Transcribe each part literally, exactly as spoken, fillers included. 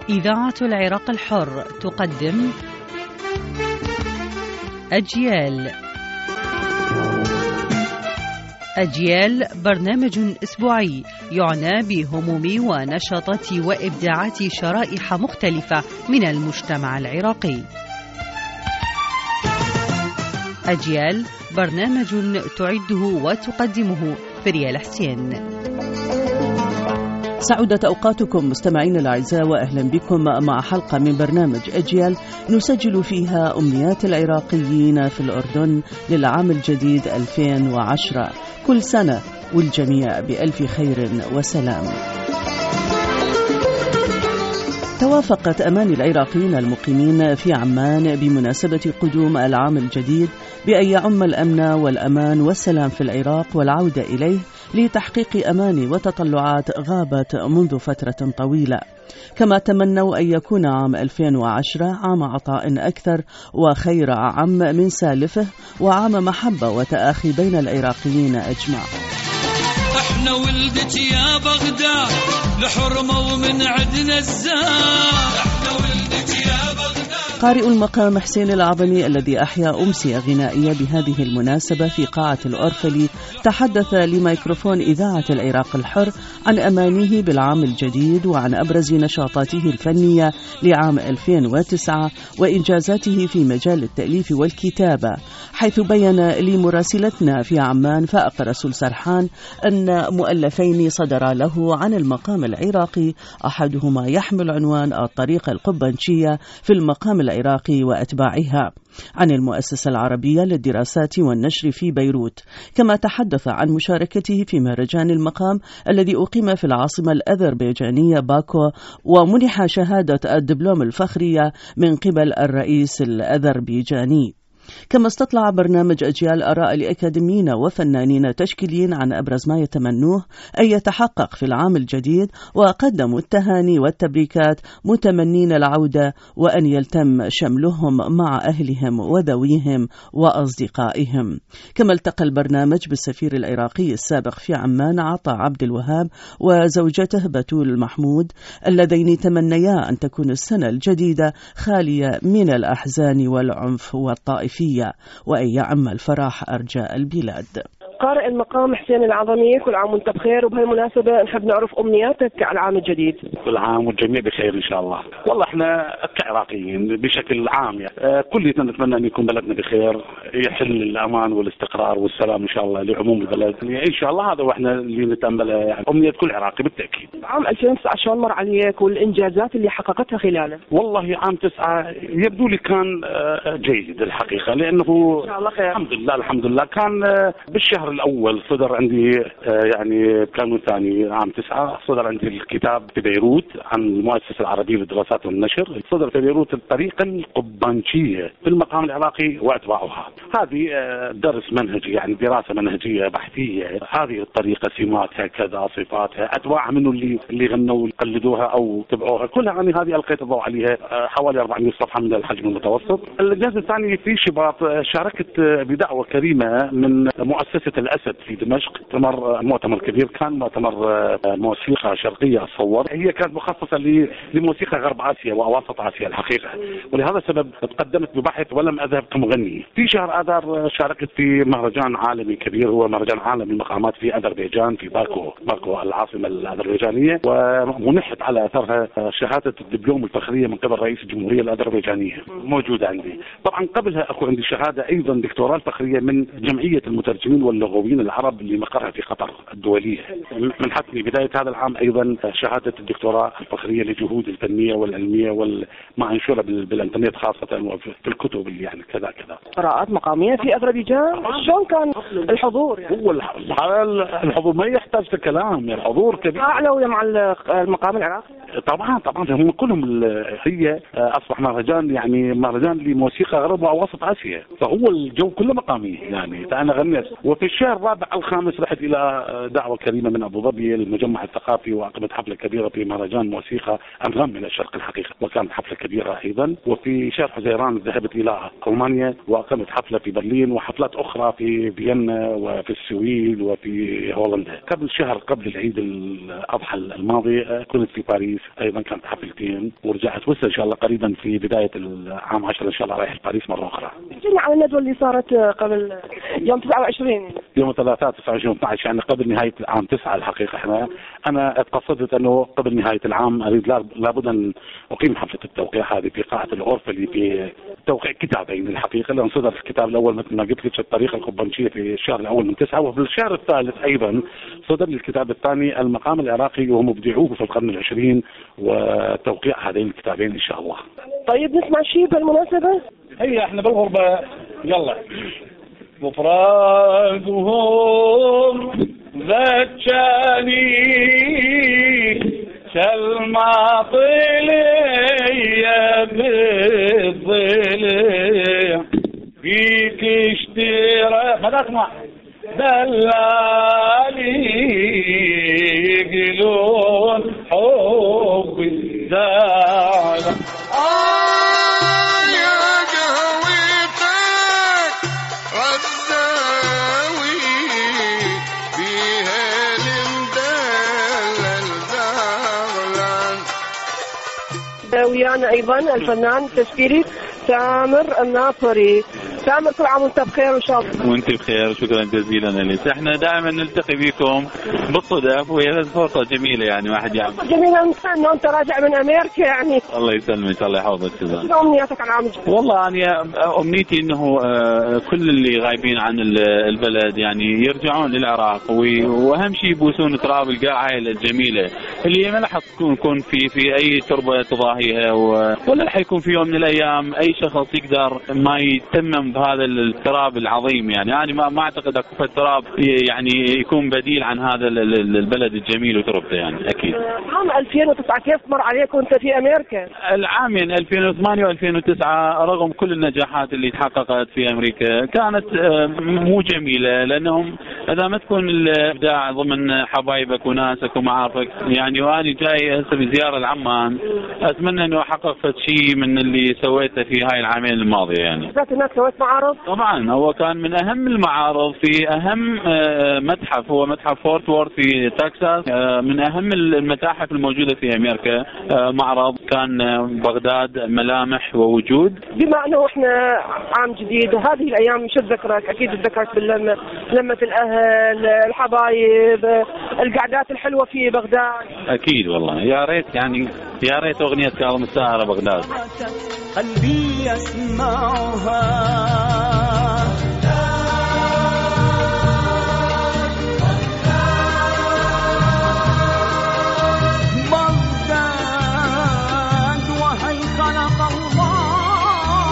إذاعة العراق الحر تقدم أجيال. أجيال برنامج أسبوعي يعنى بهموم ونشاطات وإبداعات شرائح مختلفة من المجتمع العراقي. أجيال برنامج تعده وتقدمه فريال حسين. سعودت أوقاتكم مستمعين الأعزاء، وأهلا بكم مع حلقة من برنامج أجيال نسجل فيها أمنيات العراقيين في الأردن للعام الجديد ألفين وعشرة، كل سنة والجميع بألف خير وسلام. توافقت أماني العراقيين المقيمين في عمان بمناسبة قدوم العام الجديد بأن يعم الأمن والأمان والسلام في العراق والعودة إليه لتحقيق أماني وتطلعات غابت منذ فترة طويلة، كما تمنوا أن يكون عام ألفين وعشرة عام عطاء أكثر وخير عام من سالفه، وعام محبة وتآخي بين العراقيين أجمع. احنا ولدت يا بغداد لحرمة ومن عدنا الزاد، احنا ولدت يا بغداد. قارئ المقام حسين العظمي الذي أحيا أمسية غنائية بهذه المناسبة في قاعة الأورفلي تحدث لميكروفون إذاعة العراق الحر عن أمانيه بالعام الجديد وعن أبرز نشاطاته الفنية لعام ألفين وتسعة وإنجازاته في مجال التأليف والكتابة، حيث بيّن لمراسلتنا في عمان فائق رسول سرحان أن مؤلفين صدر له عن المقام العراقي، أحدهما يحمل عنوان الطريقة القبنشية في المقام العراقي وأتباعها عن المؤسسة العربية للدراسات والنشر في بيروت، كما تحدث عن مشاركته في مهرجان المقام الذي أقيم في العاصمة الأذربيجانية باكو، ومنح شهادة الدبلوم الفخرية من قبل الرئيس الأذربيجاني. كما استطلع برنامج أجيال آراء لأكاديميين وفنانين تشكيليين عن أبرز ما يتمنوه أن يتحقق في العام الجديد، وقدموا التهاني والتبريكات متمنين العودة وأن يلتم شملهم مع أهلهم وذويهم وأصدقائهم. كما التقى البرنامج بالسفير العراقي السابق في عمان عطا عبد الوهاب وزوجته بتول محمود، اللذين تمنيا أن تكون السنة الجديدة خالية من الأحزان والعنف والطائفية، وأن يعم الفرح أرجاء البلاد. قارئ المقام حسين العظمي، كل عام وانت بخير، وبهالمناسبة نحب نعرف أمنياتك على العام الجديد. كل عام والجميع بخير إن شاء الله. والله احنا كعراقيين بشكل عام يعني آه كلنا نتمنى أن يكون بلدنا بخير، يحل الأمان والاستقرار والسلام إن شاء الله لعموم البلد إن شاء الله. هذا واحنا اللي نتأمله يعني أمنية كل عراقي بالتأكيد. عام ألفين وتسعة شلون مر عليك والإنجازات اللي حققتها خلاله؟ والله عام تسعة يبدو لي كان آه جيد الحقيقة، لأنه إن شاء الله خير. الحمد لله الحمد لله كان آه بالشهر الأول صدر عندي يعني كانون ثاني عام تسعة صدر عندي الكتاب في بيروت عن المؤسسة العربية للدراسات والنشر، صدر في بيروت الطريقة القبنشية في المقام العراقي وأتباعها. هذه درس منهجي يعني دراسة منهجية بحثية، هذه الطريقة سماتها كذا صفاتها، أتباع منه اللي اللي غنوا قلدوها أو تبعوها كلها، يعني هذه ألقيت الضوء عليها حوالي أربعمئة صفحة من الحجم المتوسط. الجزء الثاني في شباط شاركت بدعوة كريمة من مؤسسة الأسد في دمشق، مؤتمر مؤتمر كبير كان مؤتمر موسيقى شرقية أتصور، هي كانت مخصصة لموسيقى غرب آسيا وأواسط آسيا الحقيقة، ولهذا السبب تقدمت ببحث ولم أذهب كمغني. في شهر آذار شاركت في مهرجان عالمي كبير، هو مهرجان عالمي المقامات في أذربيجان في باكو، باكو العاصمة الأذربيجانية، ومنحت على أثرها شهادة الدبلوم الفخرية من قبل رئيس الجمهورية الأذربيجانية موجودة عندي. طبعا قبلها أكو عندي شهادة أيضا دكتوراه الفخرية من جمعية المترجمين واللغويين العرب اللي مقرها في قطر الدولية. منحتني بداية هذا العام أيضا شهادة الدكتوراه الفخرية لجهود الفنية والعلمية والما أنشر بالإنترنت خاصة وفي الكتب اللي يعني كذا كذا. قراءات مقامية في أذربيجان، شلون كان الحضور يعني؟ هو الحضور ما يحتاج كلام، يعني الحضور كبير. أعلى مع المقام العراقي؟ طبعا طبعا هم كلهم، هي أصبح مهرجان يعني مهرجان لموسيقى غرب وأواسط آسيا، فهو الجو كله مقامي يعني. أنا غنيت وفي بالشهر الرابع أو الخامس رحت إلى دعوة كريمة من أبو ظبي المجمع الثقافي، وأقمت حفلة كبيرة في مهرجان موسيقى أنغام من الشرق الحقيقة، وكانت حفلة كبيرة أيضا. وفي شهر حزيران ذهبت إلى ألمانيا وأقمت حفلة في برلين، وحفلات أخرى في فيينا وفي السويد وفي هولندا. قبل شهر قبل العيد الأضحى الماضي كنت في باريس أيضا، كانت حفلتين، ورجعت وصل إن شاء الله قريبا في بداية العام عشرة إن شاء الله رايح باريس مرة أخرى. احكي عن الندوة اللي صارت قبل يوم تسعة وعشرين يوم الثلاثاء تسعة وعشرين اثني عشر، يعني قبل نهاية العام تسعة. الحقيقة احنا أنا اتقصدت أنه قبل نهاية العام أريد لابد أن أقيم حفلة التوقيع هذه في قاعة الأورفلي في توقيع كتابين الحقيقة، لأن صدر الكتاب الأول مثل ما قلت لك الطريقة القبنشية في الشهر الأول من تسعة، وفي الشهر الثالث أيضا صدر الكتاب الثاني المقام العراقي وهم مبدعوه في القرن العشرين، وتوقيع هذين الكتابين إن شاء الله. طيب نسمع شيء بالمناسبة؟ هي احنا بالغربة يلا. مفرقهم ذكاني كالمعطلية بالظلم فيك اشترى ما تسمع دلالي يقولون حبي زعل ويانا ايضا الفنان التشكيلي سامر الناصري. سامر كل عام وانت بخير وان شاء الله. وانت بخير، شكرا جزيلا لك. احنا دائما نلتقي بكم بالصدف، وهي فرصه جميله يعني واحد يعمل جميله انه انت راجع من امريكا يعني. الله يسلمك، الله يحفظك. شنو امنياتك على العام الجديد؟ والله انا امنيتي انه كل اللي غايبين عن البلد يعني يرجعون للعراق، واهم شيء يبوسون تراب القاعه الجميله اللي ما راح تكون في في اي تربه تضاهيها، ولا راح يكون في يوم من الايام اي شخص يقدر ما يتمم بهذا التراب العظيم. يعني انا ما ما اعتقد اكو تراب يعني يكون بديل عن هذا البلد الجميل وتربته يعني اكيد. عام ألفين وتسعة كيف مر عليك وانت في امريكا؟ العامين ألفين وثمانية وألفين وتسعة رغم كل النجاحات اللي تحققت في امريكا كانت مو جميله، لانهم اذا ما تكون الابداع ضمن حبايبك وناسك ومعارفك يعني. وانا جاي هسه بزياره لعمان، اتمنى انه احقق شيء من اللي سويته في هاي العامين الماضيه يعني. هناك سويت معارض؟ طبعا هو كان من اهم المعارض في اهم متحف، هو متحف فورت وورث في تكساس، من اهم المتاحف الموجوده في امريكا. معرض كان بغداد ملامح ووجود. بما انه احنا عام جديد وهذه الايام شو تذكرك؟ اكيد تذكرك باللمه، لمه الاهل، الحبايب، القعدات الحلوه في بغداد. اكيد والله، يا ريت يعني يا ريت اغنيه كاظم الساهره بغداد. قلبي يسمعها بغداد وهل خلق الله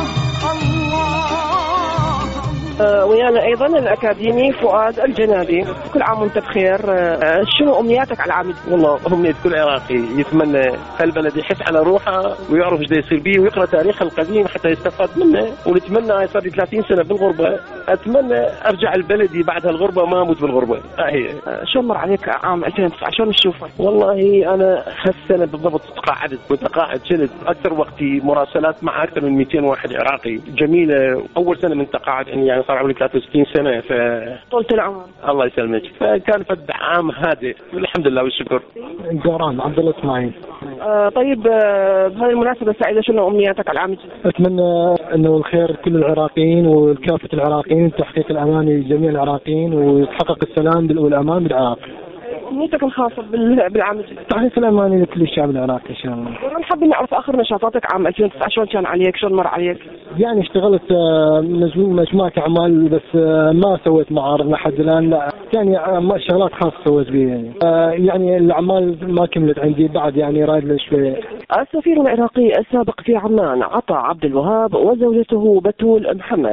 الله. ويانا ايضا الاكاديمي فؤاد الجنابي. كل عام وانت بخير. شنو امنياتك على العام؟ والله امنيه كل عراقي يتمنى هالبلد يحس على روحه ويعرف ايش يصير به ويقرا تاريخه القديم حتى يستفاد منه. ونتمنى صار لي ثلاثين سنه بالغربه، اتمنى ارجع لبلدي بعد هالغربه ما اموت بالغربه. هي شو مر عليك عام ألفين وتسعة؟ شلون تشوفه؟ والله انا هالسنه بالضبط تقاعدت، كنت قاعد شلت اكثر وقتي مراسلات مع اكثر من مئتين واحد عراقي جميله. اول سنه من تقاعد يعني صار عمري ثلاثة وستين سنه، ف طولت العمر. الله يسلمك. فكان فد عام هادئ الحمد لله والشكر. جوران عبد الله اسماعيل. آه طيب آه بهذه المناسبه السعيده شنو امنياتك على العام الجديد؟ اتمنى انه الخير لكل العراقيين وكافه العراقيين، تحقيق الامان لجميع العراقيين ويتحقق السلام والامان بالعراق. امنيتك الخاصه بالعام الجديد؟ تحقيق الامان لكل الشعب العراقي ان شاء الله. نحب نعرف اخر نشاطاتك عام ألفين وتسعة، شلون كان عليك؟ شلون مر عليك؟ يعني اشتغلت مجموعه اعمال بس ما سويت معارض لحد الان، لا يعني شغلات خاصه سويت بها يعني. يعني الاعمال ما كملت عندي بعد، يعني رايد شويه. السفير العراقي السابق في عمان عطا عبد الوهاب وزوجته بتول محمد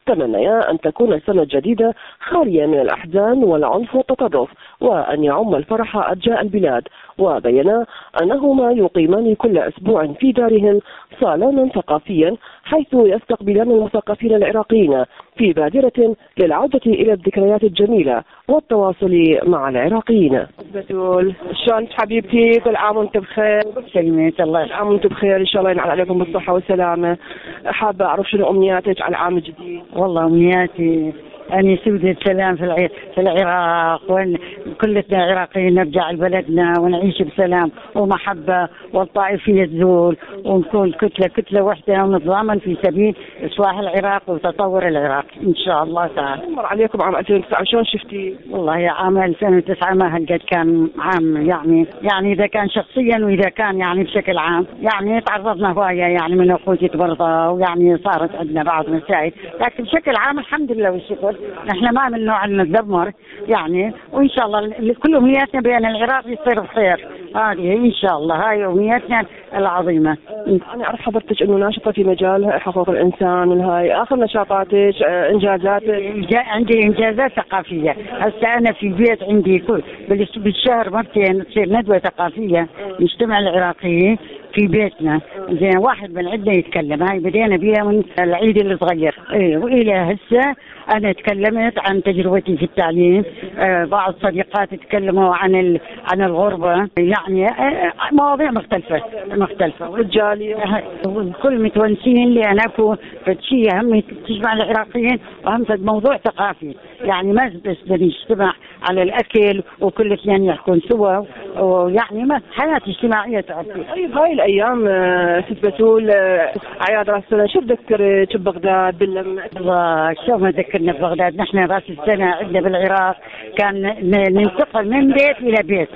تمنيا أن تكون السنة الجديدة خالية من الأحزان والعنف والتطرف، وأن يعم الفرح أرجاء البلاد. وبينا أنهما يقيمان كل أسبوع في دارهم صالونا ثقافيا حيث يستقبلان المثقفين العراقيين في بادرة للعودة إلى الذكريات الجميلة والتواصل مع العراقيين. بتقول شلون حبيبتي؟ كل عام وانت بخير. سلمت الله. كل عام وانت بخير ان شاء الله ينعاد عليكم بالصحة والسلامة. حابة أعرف شنو أمنياتك على العام الجديد؟ والله أمنياتي أن يسود السلام في في العراق، وأن كلنا عراقيين نرجع لبلدنا ونعيش بسلام ومحبة والطائفية تزول، ونكون كتلة كتلة واحدة ونتضامن في سبيل إصلاح العراق وتطور العراق إن شاء الله تعالى. مر عليكم عام ألفين وتسعة شلون شفتي؟ والله يا عام ألفين وتسعة ما هالقد كان عام، يعني يعني إذا كان شخصيا وإذا كان يعني بشكل عام، يعني تعرضنا هواية يعني من أخوتي برضه، ويعني صارت عندنا بعض مسائل، لكن بشكل عام الحمد لله والشكر نحن ما من نوع نتذمر يعني، وإن شاء الله كل أمنياتنا بأن العراق يصير بخير، هذه إن شاء الله هاي أمنياتنا العظيمة. أنا أعرف حضرتك إنه ناشطة في مجال حقوق الإنسان، والهاي آخر نشاطاتك إنجازاتك؟ عندي إنجازات ثقافية. هسه أنا في بيت عندي كل بالشهر مرتين تصير ندوة ثقافية نجتمع العراقيين في بيتنا، زين واحد من عندنا يتكلم، هاي بدينا بيها من العيد الصغير إيه، وإلى هسه أنا تكلمت عن تجربتي في التعليم. آه بعض صديقات تكلموا عن ال... عن الغربة، يعني آه مواضيع مختلفة مختلفة والجالية كل متونسين لأن أكو شيء هم تجمع العراقيين، وهم موضوع ثقافي، يعني ما بس بنجتمع على الأكل وكل اثنين يحكون سوا، ويعني ما حياة اجتماعية تعرفي. طيب هاي الأيام ست بتول أعياد رأس السنة شو تذكرك ببغداد باللمة؟ الله شو ما ذكرنا ببغداد، نحن رأس السنة عندنا بالعراق كان ننتقل من بيت إلى بيت،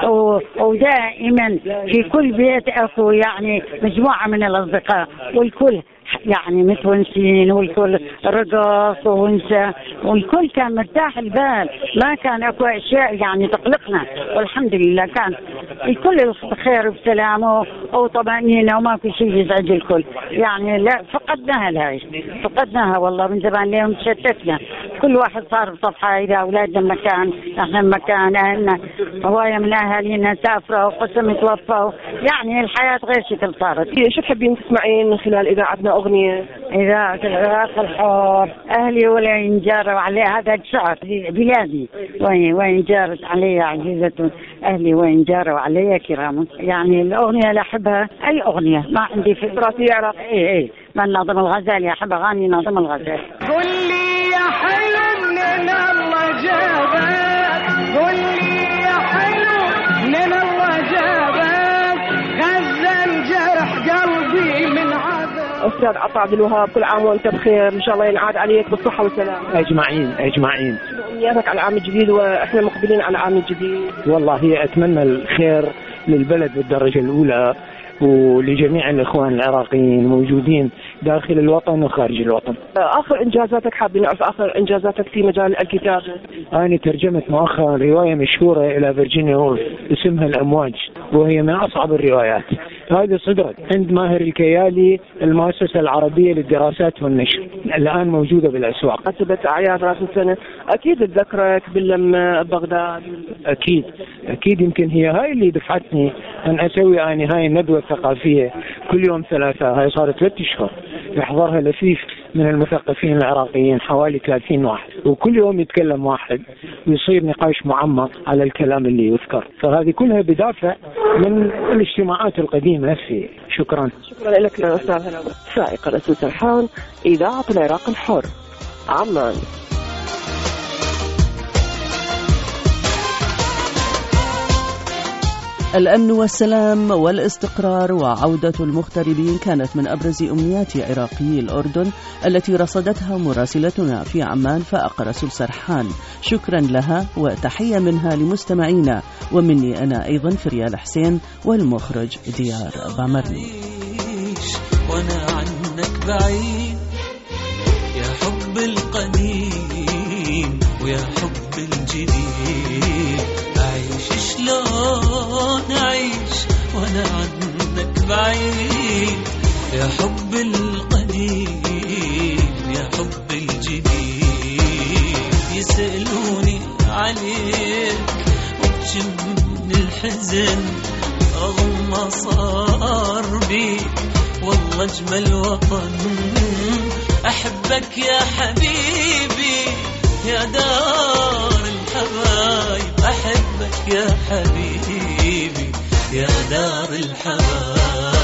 ودائما في كل بيت أكو يعني مجموعة من الأصدقاء، والكل يعني متونسين، والكل رقص وونسة، والكل كان مرتاح البال، ما كان اكو اشياء يعني تقلقنا، والحمد لله كان الكل بخير وبسلام وطمأنينة وما في شيء يزعج الكل، يعني لا فقدناها الهاي فقدناها والله من زمان، اليوم تشتتنا، كل واحد صار بصفحة، إذا أولادنا مكان احنا مكان، أهلنا هواية من أهالينا سافروا وقسم توفوا، يعني الحياة غير شكل صارت. شو تحبين تسمعين من خلال إذاعتنا أغنية؟ إذاعة العراق الحر، أهلي ولا ينجروا علي، هذا الشعر بلادي، وين وين جارت علي عزيزة أهلي وين جاروا علي كرام، يعني الأغنية اللي أحبها أي أغنية، ما عندي فكرة في عراق. إيه إيه من ناظم الغزالي، أحب أغاني ناظم الغزالي. قل لي يا حلو من الله جابك، قل لي يا حلو من الله جابك، غزة الجرح قلبي من عذاب. أستاذ عطا عبد الوهاب كل عام وأنت بخير، إن شاء الله ينعاد عليك بالصحة والسلامة. أجمعين أجمعين. أمنياتك على العام الجديد وإحنا مقبلين على العام الجديد؟ والله أتمنى الخير للبلد بالدرجة الأولى، ولجميع الإخوان العراقيين موجودين داخل الوطن وخارج الوطن. آخر إنجازاتك حابين نعرف آخر إنجازاتك في مجال الكتابة؟ أنا ترجمت مؤخرا رواية مشهورة إلى فيرجينيا وولف اسمها الأمواج، وهي من أصعب الروايات. هذه صدرت عند ماهر الكيالي المؤسسة العربية للدراسات والنشر، الآن موجودة بالأسواق. مناسبة أعياد رأس السنة أكيد تذكرك باللمة ببغداد؟ أكيد أكيد، يمكن هي هاي اللي دفعتني أن أسوي أنا هاي الندوة الثقافية كل يوم ثلاثة، هاي صارت ثلاث أشهر يحضرها لفيف من المثقفين العراقيين حوالي ثلاثين واحد، وكل يوم يتكلم واحد ويصير نقاش معمق على الكلام اللي يذكر، فهذه كلها بدافع من الاجتماعات القديمة نفسها. شكرا. شكرا لك يا أستاذ هلا. سائق رسول سرحان، إذاعة العراق الحر، عمان. الأمن والسلام والاستقرار وعودة المغتربين كانت من أبرز أمنيات عراقي الأردن التي رصدتها مراسلتنا في عمان فائق رسول سرحان. شكرا لها وتحية منها لمستمعينا، ومني أنا أيضا فريال حسين والمخرج ديار بامرني. وأنا عنك بعيد يا حب القديم ويا حب الجديد، أعيش شلون أعيش وأنا عنك بعيد يا حب القديم يا حب الجديد. الحزن رغم ما صار بي، والله اجمل وطن احبك يا حبيبي يا دار الحبايب، احبك يا حبيبي يا دار الحبايب.